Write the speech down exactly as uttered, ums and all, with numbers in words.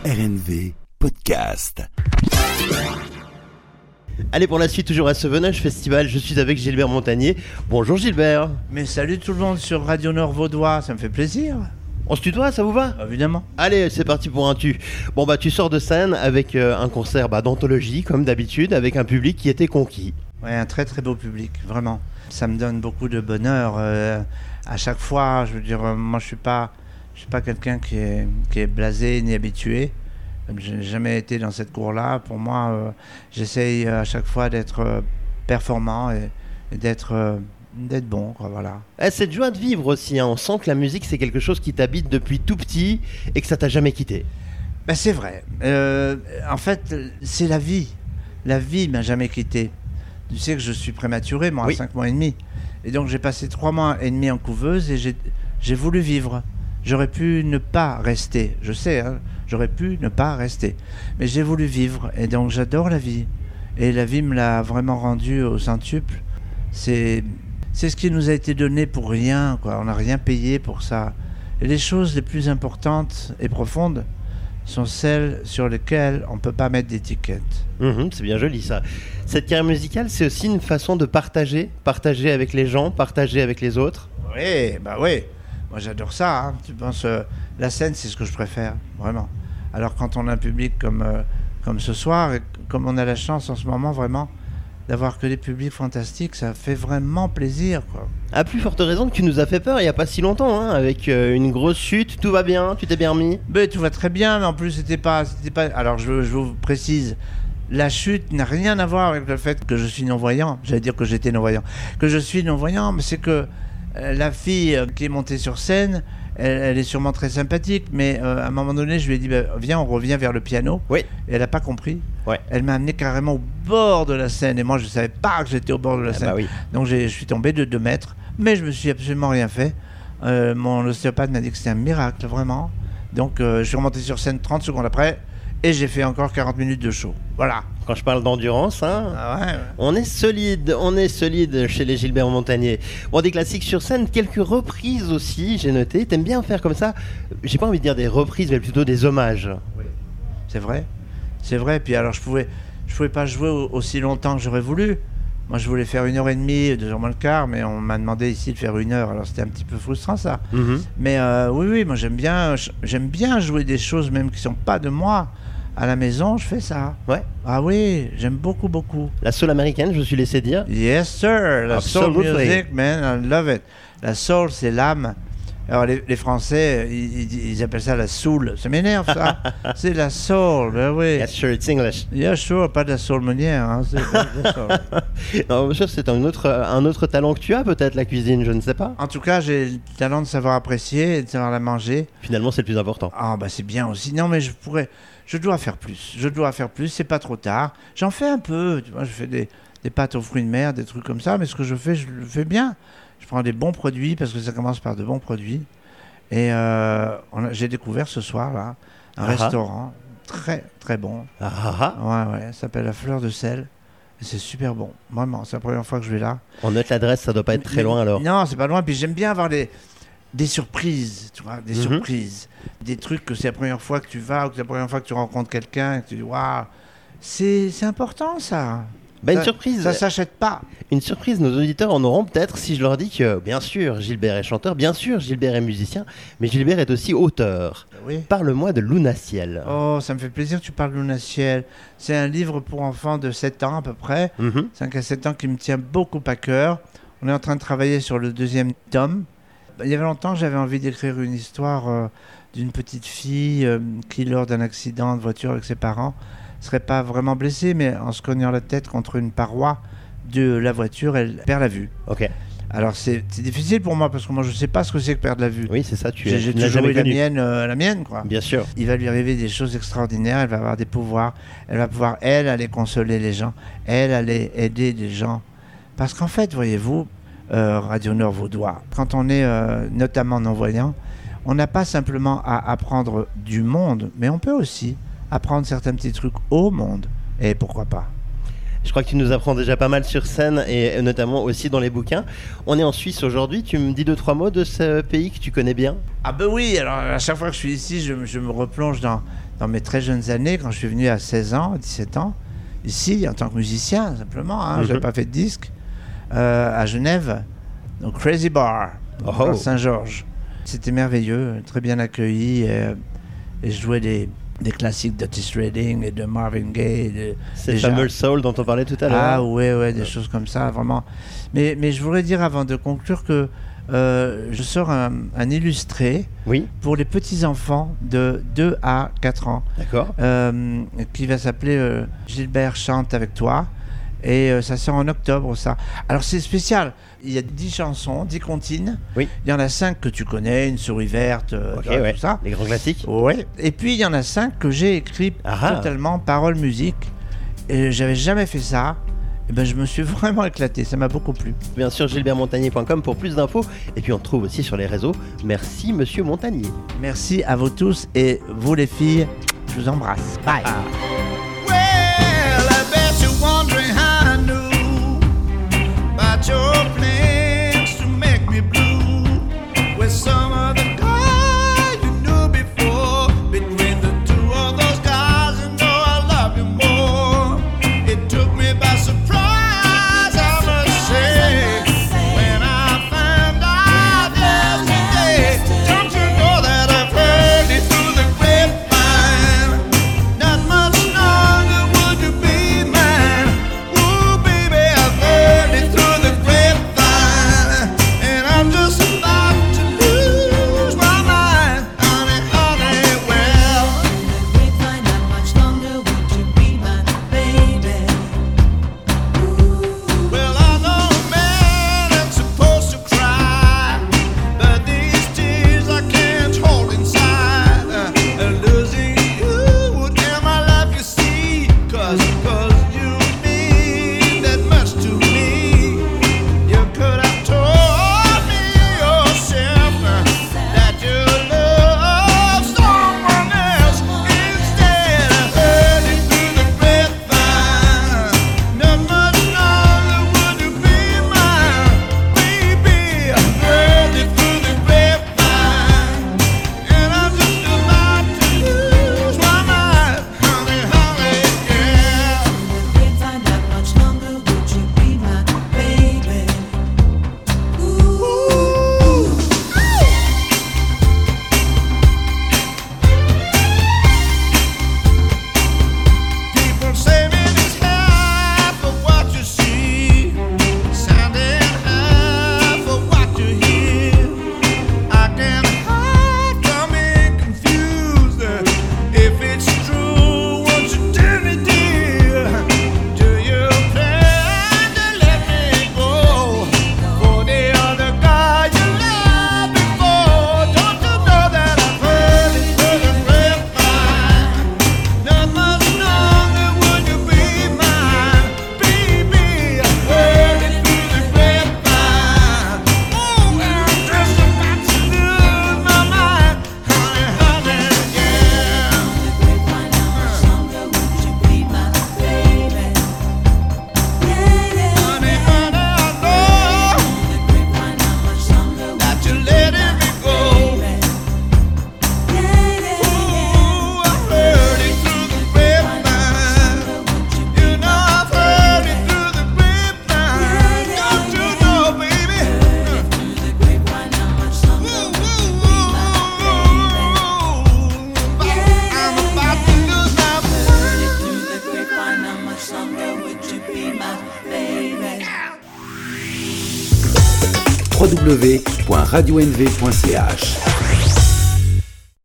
R N V Podcast. Allez, pour la suite, toujours à Sevenoche Festival, je suis avec Gilbert Montagnier. Bonjour Gilbert. Mais salut tout le monde sur Radio Nord Vaudois, ça me fait plaisir. On se tutoie, ça vous va ? Évidemment. Allez, c'est parti pour un tu. Bon bah tu sors de scène avec euh, un concert bah, d'anthologie, comme d'habitude, avec un public qui était conquis. Ouais, un très très beau public, vraiment. Ça me donne beaucoup de bonheur. Euh, à chaque fois, je veux dire, euh, moi je suis pas, je suis pas quelqu'un qui est, qui est blasé ni habitué. Je n'ai jamais été dans cette cour-là. Pour moi, euh, j'essaye à chaque fois d'être euh, performant et, et d'être, euh, d'être bon, quoi, voilà. Eh, cette joie de vivre aussi, hein. On sent que la musique c'est quelque chose qui t'habite depuis tout petit et que ça t'a jamais quitté. Ben, c'est vrai. Euh, en fait, c'est la vie. La vie m'a jamais quitté. Tu sais que je suis prématuré, moi, oui. à cinq mois et demi. Et donc, j'ai passé trois mois et demi en couveuse et j'ai, j'ai voulu vivre. J'aurais pu ne pas rester. Je sais, hein, j'aurais pu ne pas rester. Mais j'ai voulu vivre. Et donc, j'adore la vie. Et la vie me l'a vraiment rendue au centuple. C'est, c'est ce qui nous a été donné pour rien, quoi. On n'a rien payé pour ça. Et les choses les plus importantes et profondes sont celles sur lesquelles on ne peut pas mettre d'étiquette. Mmh, c'est bien joli ça. Cette carrière musicale, c'est aussi une façon de partager, partager avec les gens, partager avec les autres. Oui, bah oui. Moi j'adore ça. Hein. Tu penses, euh, la scène, c'est ce que je préfère, vraiment. Alors quand on a un public comme, euh, comme ce soir, et comme on a la chance en ce moment, vraiment, d'avoir que des publics fantastiques, ça fait vraiment plaisir, quoi. À plus forte raison que tu nous as fait peur il n'y a pas si longtemps, hein, avec euh, une grosse chute, tout va bien, tu t'es bien remis. Ben, tout va très bien, mais en plus, c'était pas, c'était pas... Alors, je, je vous précise, la chute n'a rien à voir avec le fait que je suis non-voyant. J'allais dire que j'étais non-voyant. Que je suis non-voyant, mais c'est que euh, la fille euh, qui est montée sur scène, elle, elle est sûrement très sympathique, mais euh, à un moment donné, je lui ai dit, ben, viens, on revient vers le piano. Oui. Et elle n'a pas compris. Ouais. Elle m'a amené carrément au bord de la scène, et moi, je ne savais pas que j'étais au bord de la Ah scène. bah oui. Donc, j'ai, je suis tombé de deux mètres, mais je me suis absolument rien fait. Euh, mon ostéopathe m'a dit que c'était un miracle, vraiment. Donc, euh, je suis remonté sur scène trente secondes après, et j'ai fait encore quarante minutes de show. Voilà. Quand je parle d'endurance, hein, Ah ouais, ouais. on est solide, on est solide chez les Gilbert Montagnier. Bon, des classiques sur scène, quelques reprises aussi, j'ai noté. T'aimes bien faire comme ça, j'ai pas envie de dire des reprises, mais plutôt des hommages. Oui. C'est vrai. C'est vrai. Puis alors, je pouvais, je pouvais pas jouer au- aussi longtemps que j'aurais voulu. Moi, je voulais faire une heure et demie, deux heures moins le quart, mais on m'a demandé ici de faire une heure. Alors, c'était un petit peu frustrant, ça. Mmh. Mais euh, oui, oui, moi, j'aime bien, j'aime bien jouer des choses même qui sont pas de moi. À la maison, je fais ça. Ouais. Ah oui, j'aime beaucoup, beaucoup. La soul américaine, je me suis laissé dire. Yes, sir. La soul Absolutely. music, man, I love it. La soul, c'est l'âme. Alors, les, les Français, ils, ils- ils appellent ça la soul. Ça m'énerve, ça. C'est la soul, ben oui. Yes, sure, it's English. Yeah, sure, pas de la soul meunière. Hein, c'est pas de la soul. Non, monsieur, c'est un autre, un autre talent que tu as, peut-être, la cuisine, je ne sais pas. En tout cas, j'ai le talent de savoir apprécier et de savoir la manger. Finalement, c'est le plus important. Ah, bah c'est bien aussi. Non, mais je pourrais... Je dois faire plus. Je dois faire plus. C'est pas trop tard. J'en fais un peu. Tu vois, je fais des, des pâtes aux fruits de mer, des trucs comme ça. Mais ce que je fais, je le fais bien. Je prends des bons produits parce que ça commence par de bons produits. Et euh, on a- j'ai découvert ce soir là un Ah. restaurant très très bon. Ah ah ah. Ouais, ouais. Ça s'appelle la Fleur de Sel. Et c'est super bon. Vraiment, c'est la première fois que je vais là. On note l'adresse, ça doit pas être très Mais- loin alors. Non, c'est pas loin. Puis j'aime bien avoir des, des surprises, tu vois, des Mhm. surprises. Des trucs que c'est la première fois que tu vas ou que c'est la première fois que tu rencontres quelqu'un et que tu dis waouh, c'est, c'est important ça. Bah, une Ça- surprise. Ça s'achète pas. Une surprise, nos auditeurs en auront peut-être si je leur dis que, bien sûr, Gilbert est chanteur, bien sûr, Gilbert est musicien, mais Gilbert est aussi auteur. Oui. Parle-moi de Luna Ciel. Oh, ça me fait plaisir que tu parles de Luna Ciel. C'est un livre pour enfants de sept ans à peu près. Mhm. cinq à sept ans qui me tient beaucoup à cœur. On est en train de travailler sur le deuxième tome. Il y avait longtemps, j'avais envie d'écrire une histoire euh, d'une petite fille euh, qui, lors d'un accident de voiture avec ses parents, ne serait pas vraiment blessée, mais en se cognant la tête contre une paroi de la voiture, elle perd la vue. Ok. Alors c'est, c'est difficile pour moi parce que moi je ne sais pas ce que c'est que perdre la vue. Oui, c'est ça, tu J'ai, es. j'ai tu n'as toujours jamais eu la connu. mienne, euh, la mienne quoi. Bien sûr. Il va lui arriver des choses extraordinaires, elle va avoir des pouvoirs, elle va pouvoir, elle, aller consoler les gens, elle, aller aider les gens. Parce qu'en fait, voyez-vous, euh, Radio Nord Vaudois, quand on est euh, notamment non-voyant, on n'a pas simplement à apprendre du monde, mais on peut aussi apprendre certains petits trucs au monde. Et pourquoi pas ? Je crois que tu nous apprends déjà pas mal sur scène et notamment aussi dans les bouquins. On est en Suisse aujourd'hui, tu me dis deux, trois mots de ce pays que tu connais bien? Ah ben oui, alors à chaque fois que je suis ici, je, je me replonge dans, dans mes très jeunes années, quand je suis venu à seize ans, dix-sept ans, ici en tant que musicien simplement, hein, mm-hmm. je n'avais pas fait de disque, euh, à Genève, au Crazy Bar, oh. dans Saint-Georges. C'était merveilleux, très bien accueilli et, et je jouais des... des classiques d'Otis Redding et de Marvin Gaye. De, C'est le fameux soul dont on parlait tout à l'heure. Ah ouais, ouais, des ouais. choses comme ça, vraiment. Mais, mais je voudrais dire avant de conclure que euh, je sors un, un illustré oui. pour les petits-enfants de deux à quatre ans. D'accord. Euh, qui va s'appeler euh, Gilbert chante avec toi. Et euh, ça sort en octobre, ça. Alors c'est spécial. Il y a dix chansons, dix comptines. Oui. Il y en a cinq que tu connais, Une souris verte, euh, okay, vois, ouais. tout ça. Les grands classiques. Ouais. Et puis il y en a cinq que j'ai écrits ah totalement, paroles, musique. Et j'avais jamais fait ça. Et ben je me suis vraiment éclaté. Ça m'a beaucoup plu. Bien sûr, gilbert montagnier point com pour plus d'infos. Et puis on te trouve aussi sur les réseaux. Merci, Monsieur Montagnier. Merci à vous tous et vous les filles. Je vous embrasse. Bye. Ah. Your plans to make me blue with some of the guy you knew before. Between the two of those guys, you know I love you more. It took me by surprise, I must say, when I found out yesterday. Don't you know that I've heard it through the grapevine? Not much longer would you be mine. Ooh, baby, I've heard it through the I'm just about to lose my mind, honey, honey, well. Grapevine, not much longer, would you be my baby? Ooh. Well, I know a man that's supposed to cry, but these tears I can't hold inside. Uh, losing you would end my life, you see, cause, cause you mean that much to me. You could have told w w w point radio n v point c h